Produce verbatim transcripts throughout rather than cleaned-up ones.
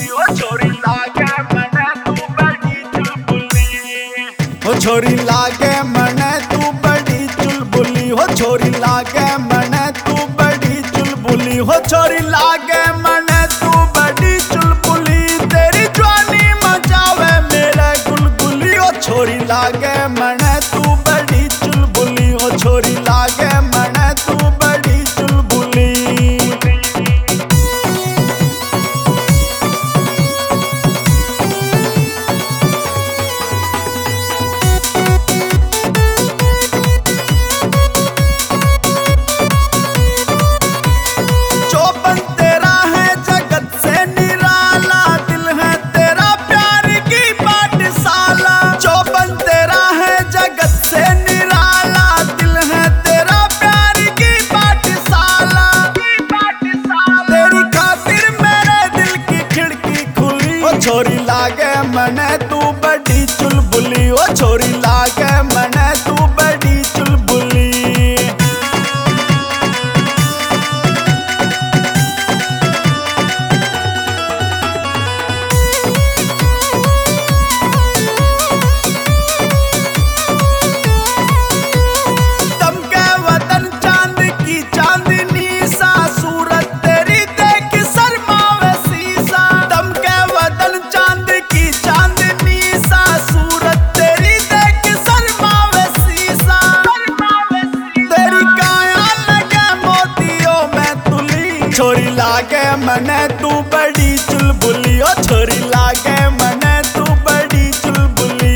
ओ छोरी लागे मने तू बड़ी चुलबुली ओ छोरी लागे मने तू बड़ी चुलबुली हो छोरी लागे मने तू बड़ी चुलबुली हो छोरी लागे मने तू बड़ी चुलबुली तेरी जवानी मचावे मेरे गुलगुली ओ छोरी लागे मने तू बड़ी चुलबुली ओ छोरी लागे मने तू बड़ी चुलबुली। छोरी लागे मने तू बड़ी चुलबुली ओ छोरी लागे मने तू बड़ी चुलबुली। दमके वतन चांद की चांदनी सा सूरत तेरी देख शर्मावे सीसा दमके वतन चांद की चांदनी सा सूरत तेरी देख शर्मावे सीसा तेरी काया लगे मोतियों में तुली छोरी लागे मने तू बड़ी चुलबुली ओ छोरी लागे मने तू बड़ी चुलबुली।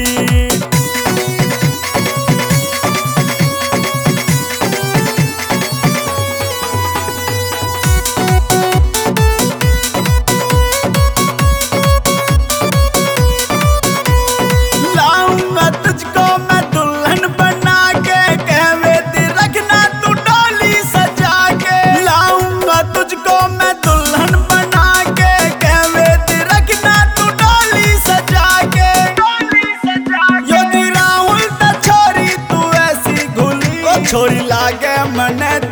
तुझको मैं दुल्हन बना के कहवे दी रखना तू डोली सजा के लाऊंगा तुझको मैं दुल्हन बना के कहवे दी रखना तू डोली सजा के योगी राहुल द छोरी तू ऐसी घुली ओ छोरी लागे मने